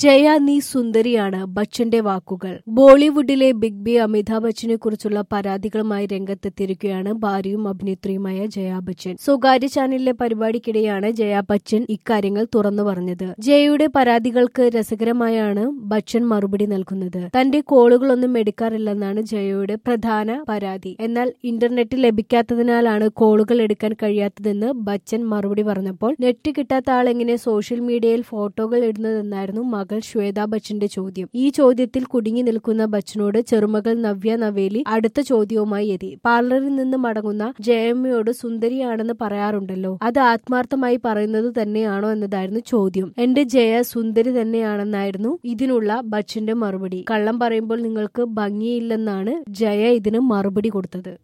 ജയ നീ സുന്ദരിയാണ് ബച്ചന്റെ വാക്കുകൾ. ബോളിവുഡിലെ ബിഗ് ബി അമിതാഭ് ബച്ചനെ കുറിച്ചുള്ള പരാതികളുമായി രംഗത്തെത്തിയിരിക്കുകയാണ് ഭാര്യയും അഭിനേത്രിയുമായ ജയ ബച്ചൻ. സ്വകാര്യ ചാനലിലെ പരിപാടിക്കിടെയാണ് ജയ ബച്ചൻ ഇക്കാര്യങ്ങൾ തുറന്നു പറഞ്ഞത്. ജയയുടെ പരാതികൾക്ക് രസകരമായാണ് ബച്ചൻ മറുപടി നൽകുന്നത്. തന്റെ കോളുകളൊന്നും എടുക്കാറില്ലെന്നാണ് ജയയുടെ പ്രധാന പരാതി. എന്നാൽ ഇന്റർനെറ്റ് ലഭിക്കാത്തതിനാലാണ് കോളുകൾ എടുക്കാൻ കഴിയാത്തതെന്ന് ബച്ചൻ മറുപടി പറഞ്ഞപ്പോൾ നെറ്റ് കിട്ടാത്ത ആൾ എങ്ങനെ സോഷ്യൽ മീഡിയയിൽ ഫോട്ടോകൾ ഇടുന്നതെന്നായിരുന്നു മകൾ ശ്വേതാ ബച്ചന്റെ ചോദ്യം. ഈ ചോദ്യത്തിൽ കുടുങ്ങി നിൽക്കുന്ന ബച്ചനോട് ചെറുമകൾ നവ്യ നവേലി അടുത്ത ചോദ്യവുമായി എത്തി. പാർലറിൽ നിന്ന് മടങ്ങുന്ന ജയമ്മയോട് സുന്ദരിയാണെന്ന് പറയാറുണ്ടല്ലോ, അത് ആത്മാർത്ഥമായി പറയുന്നത് തന്നെയാണോ എന്നതായിരുന്നു ചോദ്യം. എന്റെ ജയ സുന്ദരി തന്നെയാണെന്നായിരുന്നു ഇതിനുള്ള ബച്ചന്റെ മറുപടി. കള്ളം പറയുമ്പോൾ നിങ്ങൾക്ക് ഭംഗിയില്ലെന്നാണ് ജയ ഇതിന് മറുപടി കൊടുത്തത്.